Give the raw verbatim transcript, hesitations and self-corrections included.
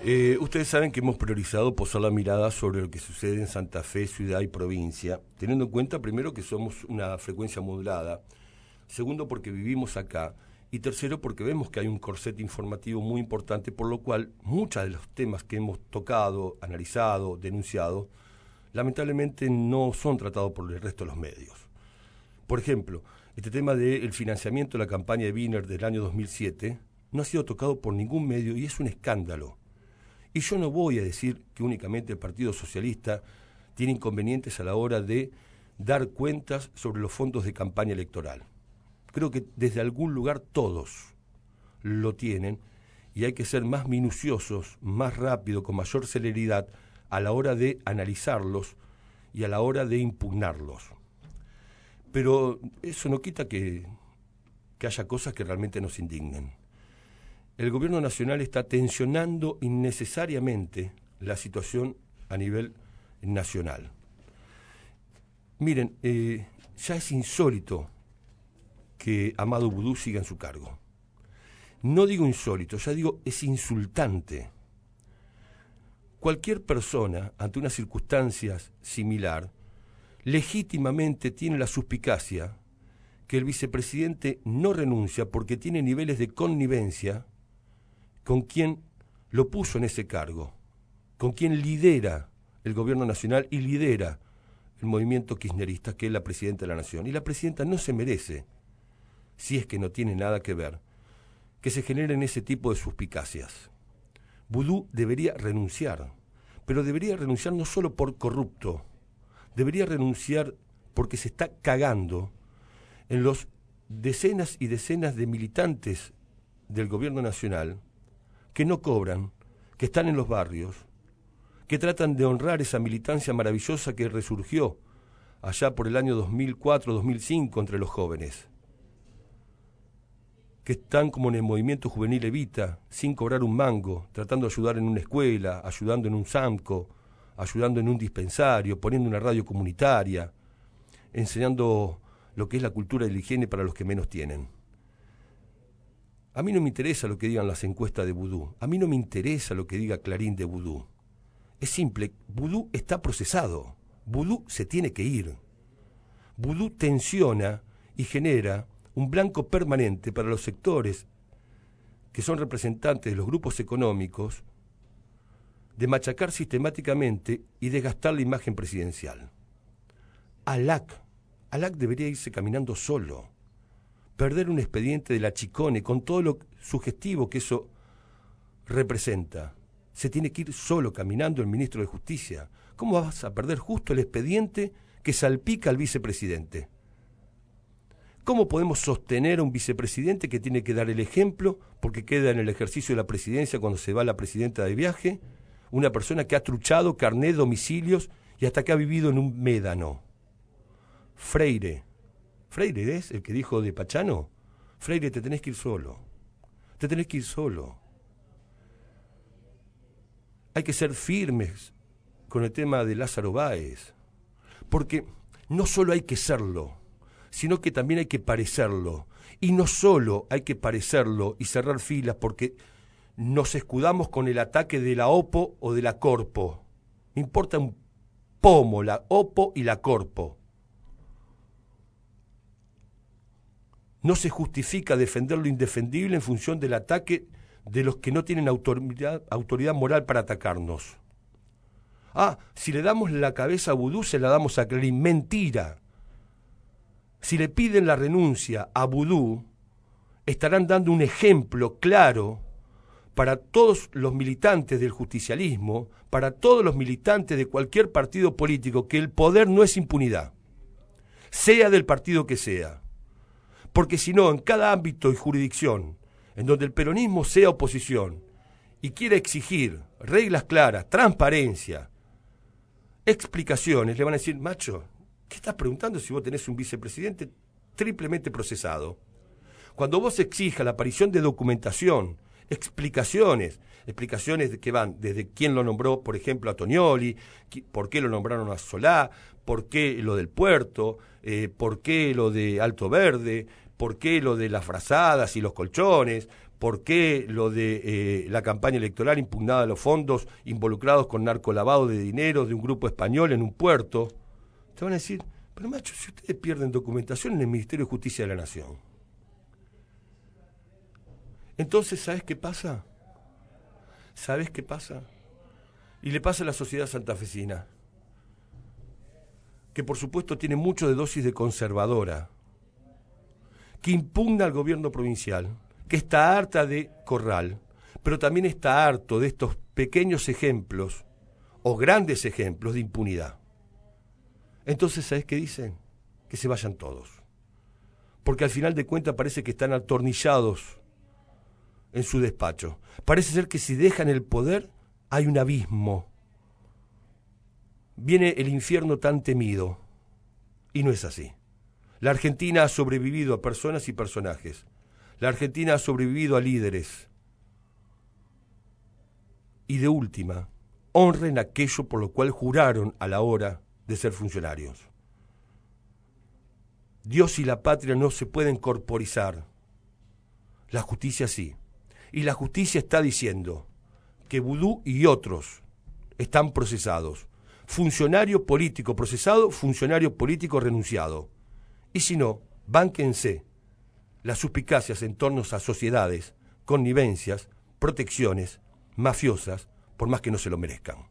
Eh, ustedes saben que hemos priorizado posar la mirada sobre lo que sucede en Santa Fe, ciudad y provincia, teniendo en cuenta primero que somos una frecuencia modulada, segundo porque vivimos acá, y tercero porque vemos que hay un corset informativo muy importante, por lo cual muchos de los temas que hemos tocado, analizado, denunciado, lamentablemente no son tratados por el resto de los medios. Por ejemplo, este tema del financiamiento de la campaña de Wiener del año dos mil siete no ha sido tocado por ningún medio y es un escándalo. Y yo no voy a decir que únicamente el Partido Socialista tiene inconvenientes a la hora de dar cuentas sobre los fondos de campaña electoral. Creo que desde algún lugar todos lo tienen y hay que ser más minuciosos, más rápido, con mayor celeridad a la hora de analizarlos y a la hora de impugnarlos. Pero eso no quita que, que haya cosas que realmente nos indignen. El gobierno nacional está tensionando innecesariamente la situación a nivel nacional. Miren, eh, ya es insólito que Amado Boudou siga en su cargo. No digo insólito, ya digo es insultante. Cualquier persona, ante una circunstancia similar, legítimamente tiene la suspicacia que el vicepresidente no renuncia porque tiene niveles de connivencia con quien lo puso en ese cargo, con quien lidera el gobierno nacional y lidera el movimiento kirchnerista, que es la presidenta de la Nación. Y la presidenta no se merece, si es que no tiene nada que ver, que se generen ese tipo de suspicacias. Boudou debería renunciar, pero debería renunciar no solo por corrupto, debería renunciar porque se está cagando en los decenas y decenas de militantes del gobierno nacional que no cobran, que están en los barrios, que tratan de honrar esa militancia maravillosa que resurgió allá por el año dos mil cuatro, dos mil cinco entre los jóvenes, que están como en el movimiento juvenil Evita, sin cobrar un mango, tratando de ayudar en una escuela, ayudando en un SAMCO, ayudando en un dispensario, poniendo una radio comunitaria, enseñando lo que es la cultura y la higiene para los que menos tienen. A mí no me interesa lo que digan las encuestas de Boudou, a mí no me interesa lo que diga Clarín de Boudou. Es simple, Boudou está procesado, Boudou se tiene que ir. Boudou tensiona y genera un blanco permanente para los sectores que son representantes de los grupos económicos de machacar sistemáticamente y desgastar la imagen presidencial. Alac, Alac debería irse caminando solo, perder un expediente de la Chicone con todo lo sugestivo que eso representa. Se tiene que ir solo caminando el ministro de Justicia. ¿Cómo vas a perder justo el expediente que salpica al vicepresidente? ¿Cómo podemos sostener a un vicepresidente que tiene que dar el ejemplo porque queda en el ejercicio de la presidencia cuando se va la presidenta de viaje? Una persona que ha truchado carnet, domicilios y hasta que ha vivido en un médano. Freire. ¿Freire es el que dijo de Pachano? Freire, te tenés que ir solo. Te tenés que ir solo. Hay que ser firmes con el tema de Lázaro Báez. Porque no solo hay que serlo, sino que también hay que parecerlo. Y no solo hay que parecerlo y cerrar filas porque nos escudamos con el ataque de la OPO o de la Corpo. Me importa un pomo la OPO y la Corpo. No se justifica defender lo indefendible en función del ataque de los que no tienen autoridad, autoridad moral para atacarnos. Ah, si le damos la cabeza a Boudou, se la damos a Clarín. Mentira. Si le piden la renuncia a Boudou, estarán dando un ejemplo claro para todos los militantes del justicialismo, para todos los militantes de cualquier partido político, que el poder no es impunidad, sea del partido que sea. Porque si no, en cada ámbito y jurisdicción, en donde el peronismo sea oposición y quiera exigir reglas claras, transparencia, explicaciones, le van a decir, macho, ¿qué estás preguntando si vos tenés un vicepresidente triplemente procesado? Cuando vos exijas la aparición de documentación, explicaciones, explicaciones que van desde quién lo nombró, por ejemplo, a Tonioli, por qué lo nombraron a Solá, por qué lo del puerto, eh, por qué lo de Alto Verde, por qué lo de las frazadas y los colchones, ¿Por qué lo de eh, la campaña electoral impugnada a los fondos involucrados con narcolavado de dinero de un grupo español en un puerto? Te van a decir, pero macho, si ustedes pierden documentación en el Ministerio de Justicia de la Nación. Entonces, ¿sabes qué pasa? ¿Sabes qué pasa? Y le pasa a la sociedad santafesina, que por supuesto tiene mucho de dosis de conservadora, que impugna al gobierno provincial, que está harta de Corral, pero también está harto de estos pequeños ejemplos o grandes ejemplos de impunidad. Entonces, ¿sabes qué dicen? Que se vayan todos. Porque al final de cuentas parece que están atornillados en su despacho. Parece ser que si dejan el poder hay un abismo. Viene el infierno tan temido. Y no es así. La Argentina ha sobrevivido a personas y personajes. La Argentina ha sobrevivido a líderes. Y de última, honren aquello por lo cual juraron a la hora de ser funcionarios. Dios y la patria no se pueden corporizar. La justicia sí. Y la justicia está diciendo que Vudú y otros están procesados. Funcionario político procesado, funcionario político renunciado. Y si no, bánquense las suspicacias en torno a sociedades, connivencias, protecciones, mafiosas, por más que no se lo merezcan.